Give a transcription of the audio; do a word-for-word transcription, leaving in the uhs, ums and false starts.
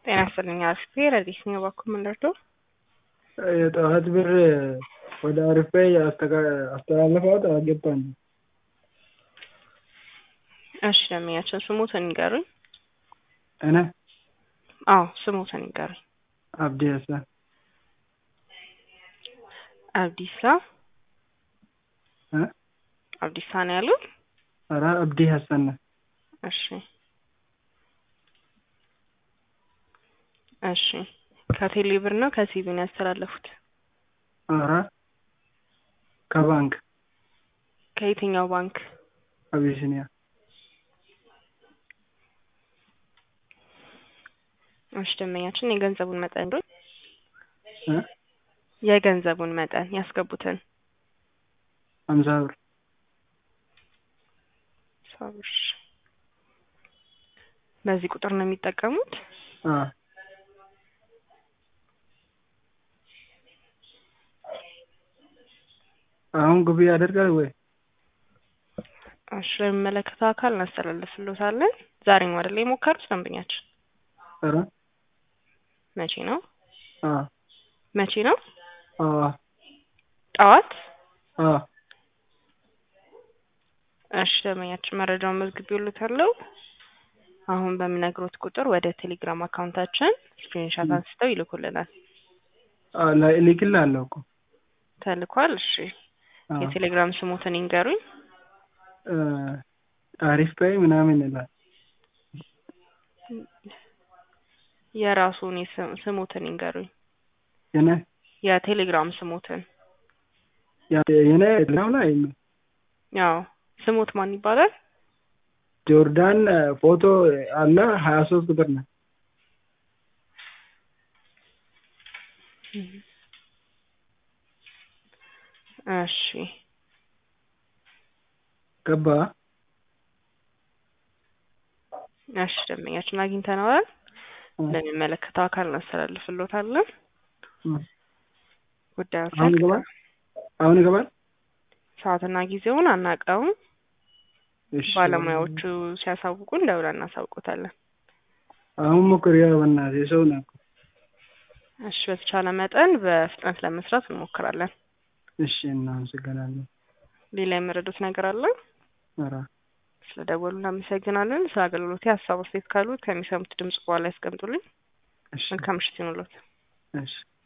ጤና ይስጥልኝ አርፌ ረዲስ ነው ባኩ ምንደርዶ የጠዋት ብር ወደ አርፌ አስተላለፈው አልገባኝ። እሺ ለሚያቸው ስሙትን ይንገሩኝ። እኔ አዎ ስሙትን ይንገሩኝ። አብዲ ሀሰን አብዲሳ እ አብዲሳ ነው ያሉት? ኧረ አብዲ ሀሰን ነው። እሺ እሺ ከቴሌ ብር ነው ከሲቢ ነው ያስተላለፉት? ኧረ ከባንክ። ከየትኛው ባንክ? አቢሲኒያ። እሺ ደንበኛችን የገንዘቡን መጠን ነው እ የገንዘቡን መጠን ያስገቡትን ሃምሳ ብር ሳብሽ በዚህ ቁጥር ነው የሚጠቀሙት? አ አሁን ግቢ ያደርጋል ወይ? እሺ ለሚመለከተው አካል እናስተላልፍልዎታለን። ዛሬ ነው አይደል የሞከሩት ደንበኛችን? ኧረ መቼ ነው? አ መቼ ነው? አ ጠዋት? አ እሺ ደንበኛችን መረጃውን መዝግቤልዎታለሁ። አሁን በሚነግሩት ቁጥር ወደ ቴሌግራም አካውንታችን ስክሪንሾት አንስተው ይልኩልናል። አ ላይ ልክልሃለሁ እኮ ተልኳል። እሺ የቴሌግራም ስሙትን ይንገሩኝ። እ አሪፍ ፓይ ምናምን ይላል። የራሱን ስሙትን ይንገሩኝ። የኔ የቴሌግራም ስሙትን ያ የኔ ቴሌግራም ላይ ያው ስሙት ማን ይባላል? ጆርዳን ፎቶ አለ ሀያ ሶስት ቁጥር ነው። እሺ ገባ። እሺ ደንበኛችን አግኝተነዋል። ለሚመለከተው አካል እናስተላልፍልዎታለን። ጉዳዩ አሁን ይገባል? አሁን ይገባል? ሰዓትና ጊዜውን አናውቀውም። እሺ ባለሙያዎቹ ሲያሳውቁን ደውለን እናሳውቆታለን። አሁን ሞክሪያ በእናትህ ሰው ነው። እሺ በተቻለ መጠን በፍጥነት ለመስራት እንሞክራለን። እሺ እናመሰግናለን። ሌላ የምረዱት ነገር አለ? ኧረ ስለደወሉ እናመሰግናለን። ስለ አገልግሎት ሀሳብ አስተያየት ካሉት ከሚሰሙት ድምጽ በኋላ ያስቀምጡልኝ። እሺ መልካም ምሽት ይሁንልዎት። እሺ